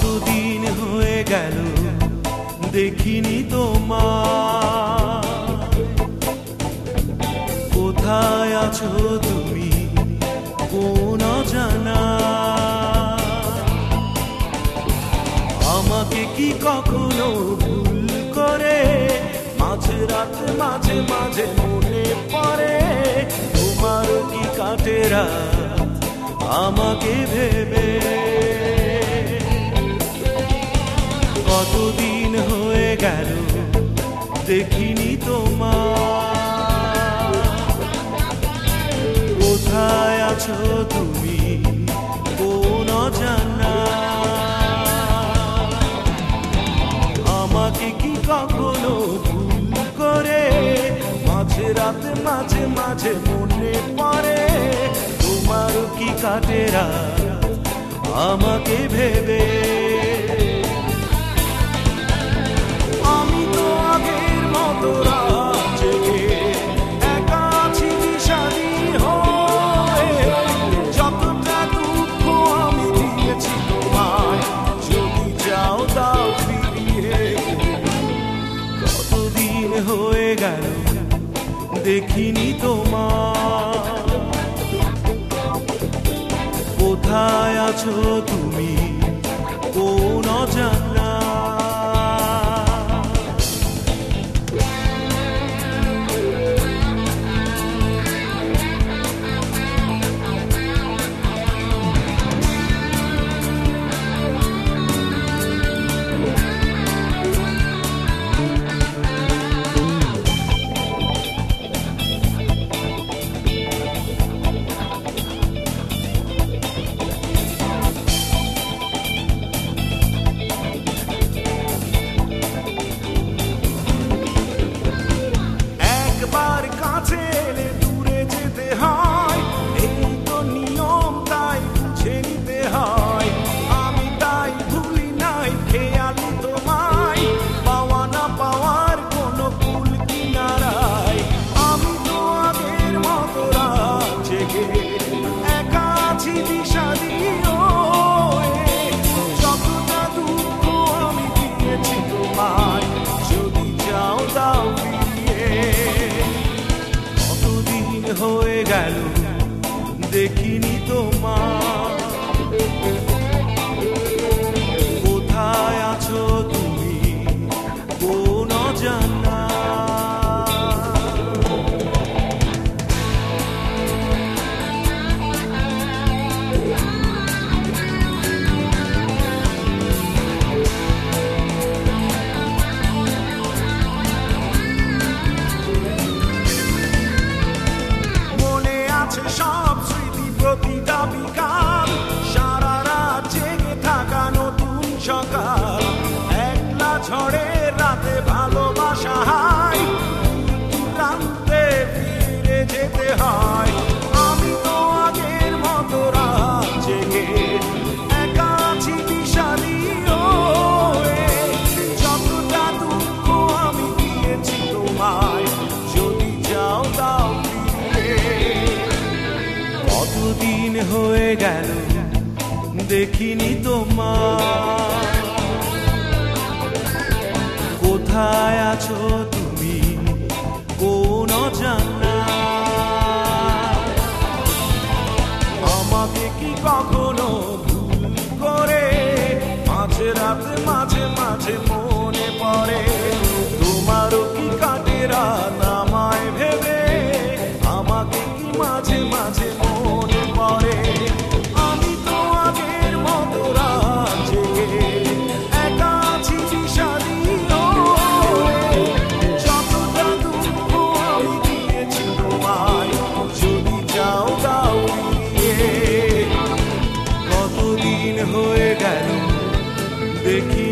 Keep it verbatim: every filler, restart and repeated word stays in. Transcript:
কতদিন হয়ে গেল দেখিনি তোমার, কোথায় আছো তুমি কোন অজানা। আমাকে কি কখনো ভুল করে মাঝে রাত মাঝে মাঝে মনে পড়ে, তোমার কি কাটে রাত আমাকে ভেবে। কতদিন হয়ে গেল দেখিনি তোমার, কোথায় আছো তুমি কোন অজানা। আমাকে কি কখনো ভুল করে মাঝে রাতে মাঝে মাঝে মনে পড়ে, তোমার কি কাটে রাত আমাকে ভেবে। আমি তো আগের মতো রাত জেগে একা আছি বিষাদী হয়ে, যতটা দুঃখ আমি দিয়েছি তোমায় যদি চাও দাও ফিরিয়ে। কতদিন হয়ে গেল দেখিনি তোমার, কোথায় আছো তুমি কোন অজানা। একবার কাছে এলে দূরে যেতে হয়, এই তো নিয়ম তাই বুঝে নিতে হয়। আমি তাই ভুলি নাই খেয়ালি তোমায়, পাওয়া না পাওয়ার কোনো কুল কিনারায়। আমি তো আগের মতো রাত জেগে একা আছি বিষাদী হয়ে, যতটা দুঃখ আমি দিয়েছি তোমায় যদি চাও দাও ফিরিয়ে। কতদিন হয়ে গেল দেখিনি তোমার, কোথায় আছো তুমি কোন অজানা। সব স্মৃতি প্রতিটা বিকাল, সারা রাত জেগে থাকা নতুন সকাল। একলা ঝড়ের রাতে ভালোবাসা হাই, প্রান্তে ফিরে যেতে হয়। আমি তো আগের মতো রাত জেগে একা আছি বিষাদী হয়ে, যতটা দুঃখ আমি দিয়েছি তোমায় যদি যাও দাও ফিরিয়ে। কতদিন হয়ে গেল দেখিনি তোমার, কোথায় আছো তুমি কোন অজানা। আমাকে কি কখনো ভুল করে মাঝে রাতে মাঝে মাঝে মনে পড়ে, তোমারও কি কাটে রাত আমায় ভেবে। আমাকে কি মাঝে মাঝে মনে পড়ে, আমি তো আগের মতো রাত জেগে একা আছি বিষাদী হয়ে, যতটা দুঃখ আমি দিয়েছি তোমায় যদি চাও দাও ফিরিয়ে। কতদিন হয়ে গেল দেখি